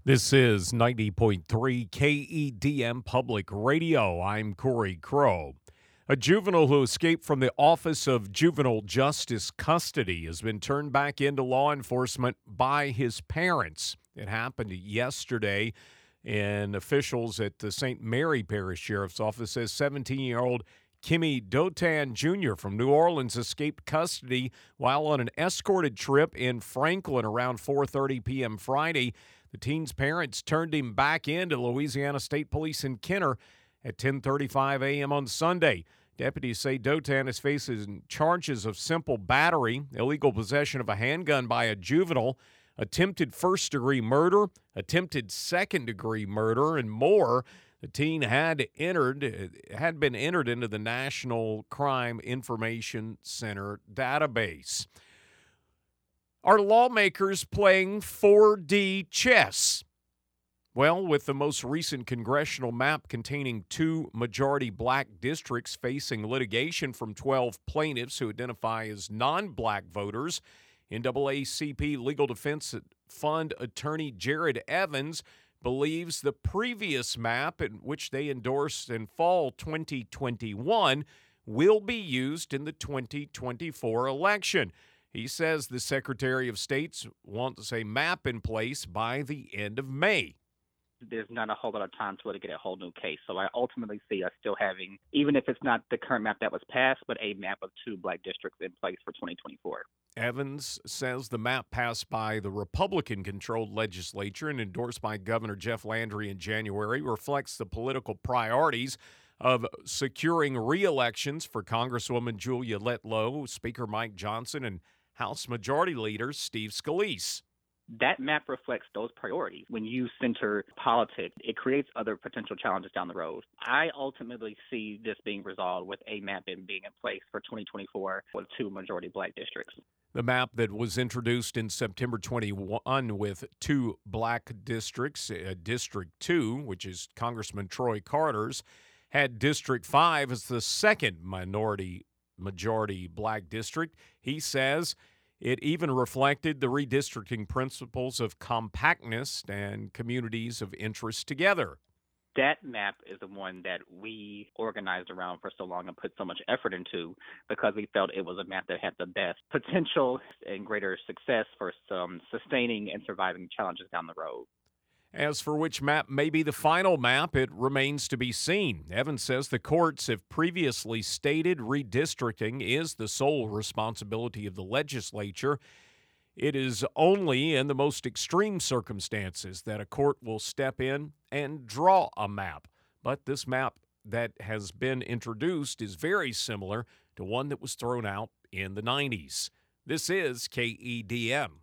This is 90.3 KEDM Public Radio. I'm Corey Crow. A juvenile who escaped from the Office of Juvenile Justice Custody has been turned back into law enforcement by his parents. It happened yesterday, and officials at the St. Mary Parish Sheriff's Office says 17-year-old Kimmy Dotan Jr. from New Orleans escaped custody while on an escorted trip in Franklin around 4:30 p.m. Friday. The teen's parents turned him back into Louisiana State Police in Kenner at 10:35 a.m. on Sunday. Deputies say Dotan is facing charges of simple battery, illegal possession of a handgun by a juvenile, attempted first-degree murder, attempted second-degree murder, and more. The teen had been entered into the National Crime Information Center database. Are lawmakers playing 4D chess? Well, with the most recent congressional map containing 2 majority black districts facing litigation from 12 plaintiffs who identify as non-black voters, NAACP Legal Defense Fund attorney Jared Evans believes the previous map, in which they endorsed in fall 2021, will be used in the 2024 election. He says the Secretary of State wants a map in place by the end of May. There's not a whole lot of time to litigate a whole new case. So I ultimately see us still having, even if it's not the current map that was passed, but a map of 2 black districts in place for 2024. Evans says the map passed by the Republican-controlled legislature and endorsed by Governor Jeff Landry in January reflects the political priorities of securing re-elections for Congresswoman Julia Letlow, Speaker Mike Johnson, and House Majority Leader Steve Scalise. That map reflects those priorities. When you center politics, it creates other potential challenges down the road. I ultimately see this being resolved with a map being in place for 2024 with 2 majority black districts. The map that was introduced in September 21 with 2 black districts, District 2, which is Congressman Troy Carter's, had District 5 as the second majority black district. He says it even reflected the redistricting principles of compactness and communities of interest together. That map is the one that we organized around for so long and put so much effort into because we felt it was a map that had the best potential and greater success for some sustaining and surviving challenges down the road. As for which map may be the final map, it remains to be seen. Evans says the courts have previously stated redistricting is the sole responsibility of the legislature. It is only in the most extreme circumstances that a court will step in and draw a map. But this map that has been introduced is very similar to one that was thrown out in the 90s. This is KEDM.